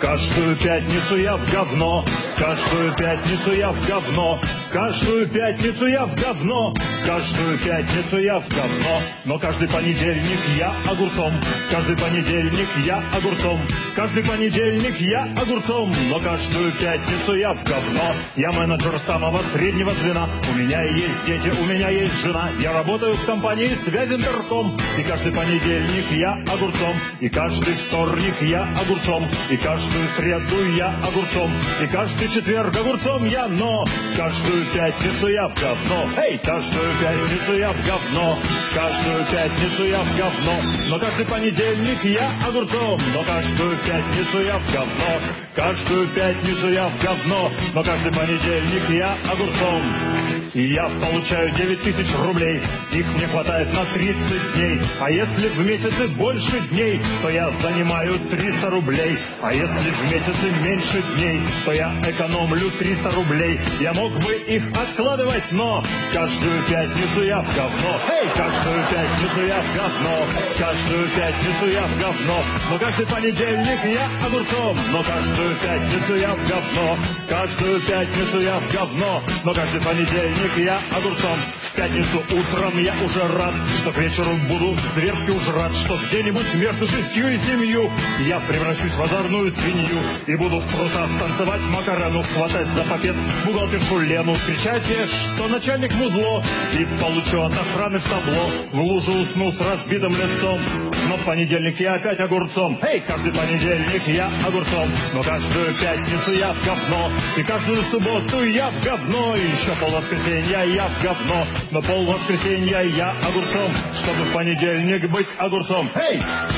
Каждую пятницу я в говно, каждую пятницу я в говно, каждую пятницу я в говно, каждую пятницу я в говно. Но каждый понедельник я огурцом, каждый понедельник я огурцом, каждый понедельник я огурцом, но каждую пятницу я в говно. Я менеджер самого среднего звена, у меня есть дети, у меня есть жена, я работаю в компании Связинтерком, и каждый понедельник я огурцом, и каждый вторник я огурцом, и каждую среду я огурцом, и каждый четверг огурцом я, но каждую пятницу я в говно. Эй, каждую пятницу я в говно, каждую пятницу я в говно, но каждый понедельник я огурцом, но каждую пятницу я в говно, каждую пятницу я в говно, но каждый понедельник я огурцом. И я получаю 9000 рублей, их мне хватает на 30 дней, а если в месяце больше дней, то я занимаю 300 рублей, а если в месяце меньше дней, то я экономлю 300 рублей. Я мог бы их откладывать, но каждую пятницу я в говно. Эй, каждую пятницу я в говно, каждую пятницу я в говно, но каждый понедельник я огурцом, но каждую пятницу я в говно, каждую пятницу я в говно, но каждый понедельник я огурцом. В пятницу утром я уже рад, что к вечеру буду зверски уж рад, что где-нибудь между 6 и 7 я превращусь в озорную свинью и буду в трусах танцевать Макарену, хватать за попец бухгалтершу Лену, кричать ей, что начальник мудло, и получу от охраны в табло, в лужу усну с разбитым лицом. Но в понедельник я опять огурцом. Эй, каждый понедельник я огурцом, но каждую пятницу я в говно, и каждую субботу я в говно, и еще полвоскресенья я в говно, но полвоскресенья я огурцом, чтобы в понедельник быть огурцом. Эй!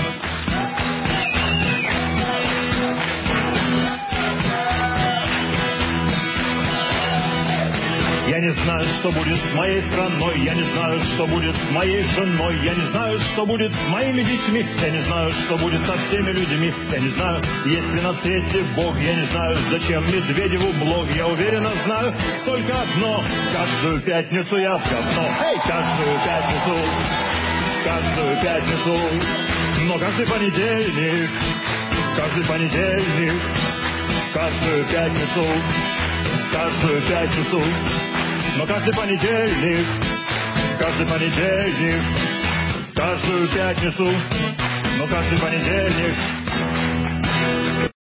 Я не знаю, что будет с моей страной, я не знаю, что будет с моей женой, я не знаю, что будет с моими детьми, я не знаю, что будет со всеми людьми, я не знаю, есть ли на свете Бог, я не знаю, зачем Медведеву блог, я уверенно знаю только одно, каждую пятницу я в говно, эй, каждую пятницу, но каждый понедельник, каждую пятницу, но каждый понедельник, каждую пятницу, но каждый понедельник.